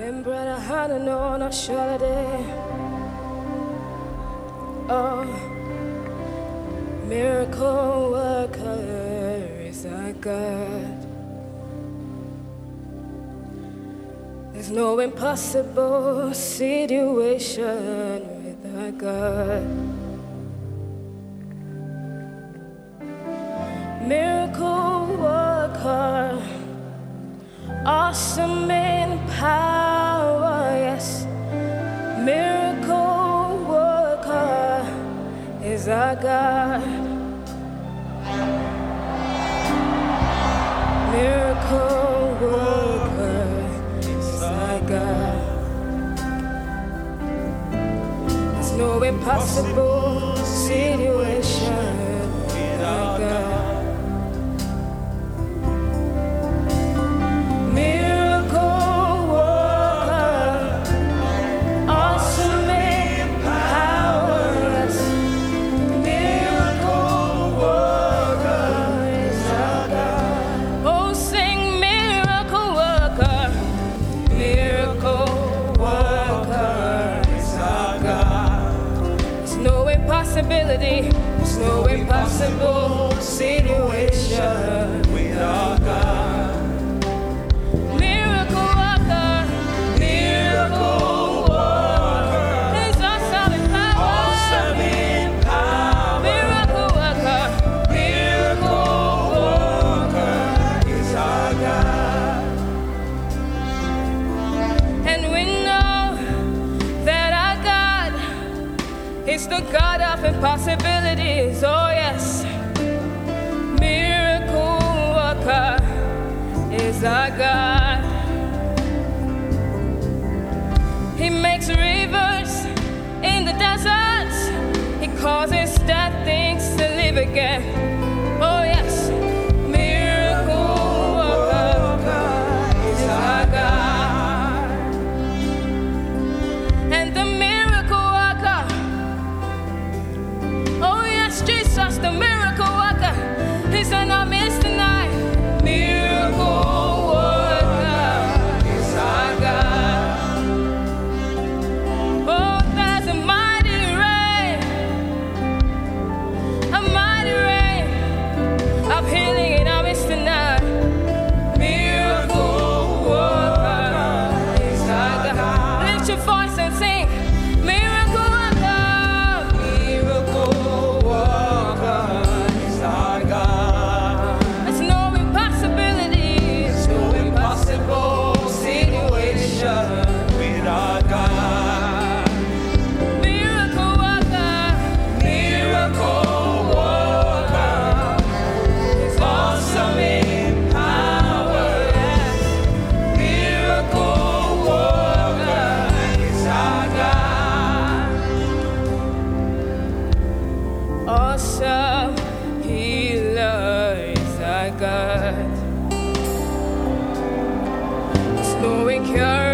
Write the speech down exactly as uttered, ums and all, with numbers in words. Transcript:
Membra hana no na shalade. Oh, miracle worker is our God. There's no impossible situation with our God. Miracle worker, awesome in power, yes. Miracle worker is our God. Miracle worker is our God. There's no impossible situation with our God. There's no impossible situation with our God. Miracle worker, miracle worker, is awesome in power. Awesome in power. Miracle worker, miracle worker is our God. And we know that our God is the God of impossibilities, oh yes. Miracle worker is our God. He makes rivers in the deserts. He causes dead things to live again, oh yes. Miracle worker is our God. And the Jesus, the miracle worker, he's in our midst tonight. Miracle worker is our God. Oh, there's a mighty rain, a mighty rain of healing in our midst tonight. Miracle worker is our God. Lift your voice and sing. Awesome healer is our God. There's no cure.